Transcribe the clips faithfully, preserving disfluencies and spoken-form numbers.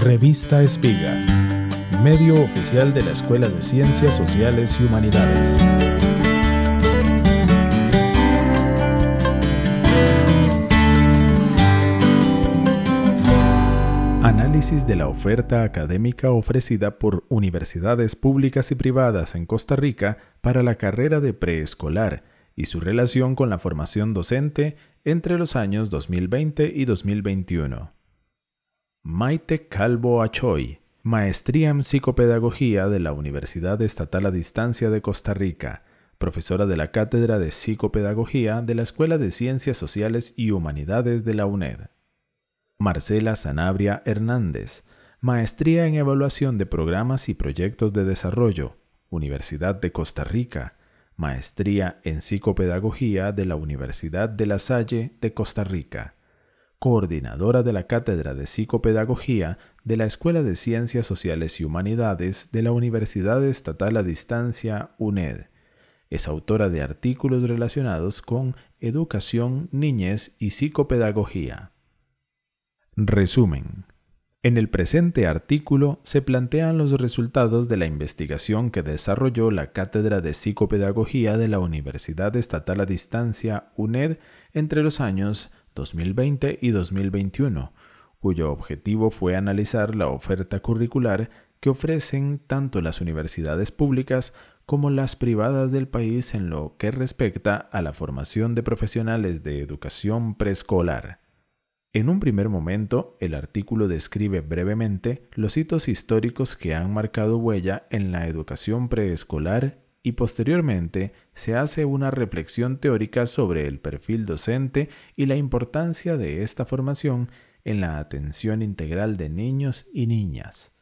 Revista Espiga, medio oficial de la Escuela de Ciencias Sociales y Humanidades. Análisis de la oferta académica ofrecida por universidades públicas y privadas en Costa Rica para la carrera de preescolar y su relación con la formación docente entre los años dos mil veinte y dos mil veintiuno. Maite Calvo Achoy, Maestría en Psicopedagogía de la Universidad Estatal a Distancia de Costa Rica, profesora de la Cátedra de Psicopedagogía de la Escuela de Ciencias Sociales y Humanidades de la U N E D. Marcela Sanabria Hernández, Maestría en Evaluación de Programas y Proyectos de Desarrollo, Universidad de Costa Rica, Maestría en Psicopedagogía de la Universidad de La Salle de Costa Rica, coordinadora de la Cátedra de Psicopedagogía de la Escuela de Ciencias Sociales y Humanidades de la Universidad Estatal a Distancia U N E D. Es autora de artículos relacionados con educación, niñez y psicopedagogía. Resumen. En el presente artículo se plantean los resultados de la investigación que desarrolló la Cátedra de Psicopedagogía de la Universidad Estatal a Distancia U N E D entre los años dos mil veinte y dos mil veintiuno, cuyo objetivo fue analizar la oferta curricular que ofrecen tanto las universidades públicas como las privadas del país en lo que respecta a la formación de profesionales de educación preescolar. En un primer momento, el artículo describe brevemente los hitos históricos que han marcado huella en la educación preescolar y posteriormente se hace una reflexión teórica sobre el perfil docente y la importancia de esta formación en la atención integral de niños y niñas.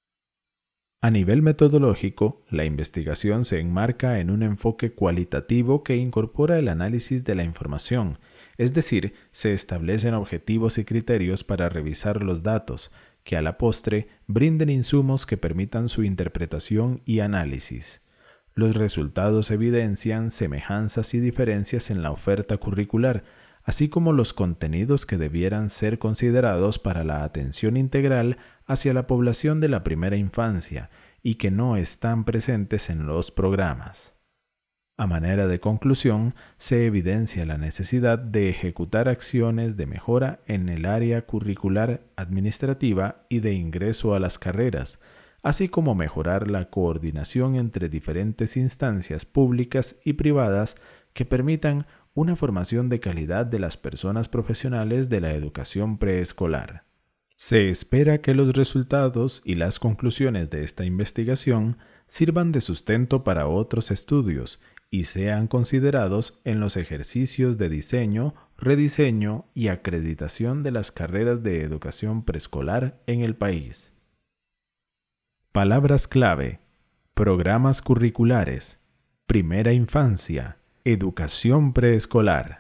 A nivel metodológico, la investigación se enmarca en un enfoque cualitativo que incorpora el análisis de la información, es decir, se establecen objetivos y criterios para revisar los datos, que a la postre brinden insumos que permitan su interpretación y análisis. Los resultados evidencian semejanzas y diferencias en la oferta curricular, así como los contenidos que debieran ser considerados para la atención integral hacia la población de la primera infancia y que no están presentes en los programas. A manera de conclusión, se evidencia la necesidad de ejecutar acciones de mejora en el área curricular administrativa y de ingreso a las carreras, así como mejorar la coordinación entre diferentes instancias públicas y privadas que permitan una formación de calidad de las personas profesionales de la educación preescolar. Se espera que los resultados y las conclusiones de esta investigación sirvan de sustento para otros estudios y sean considerados en los ejercicios de diseño, rediseño y acreditación de las carreras de educación preescolar en el país. Palabras clave: programas curriculares, primera infancia, educación preescolar.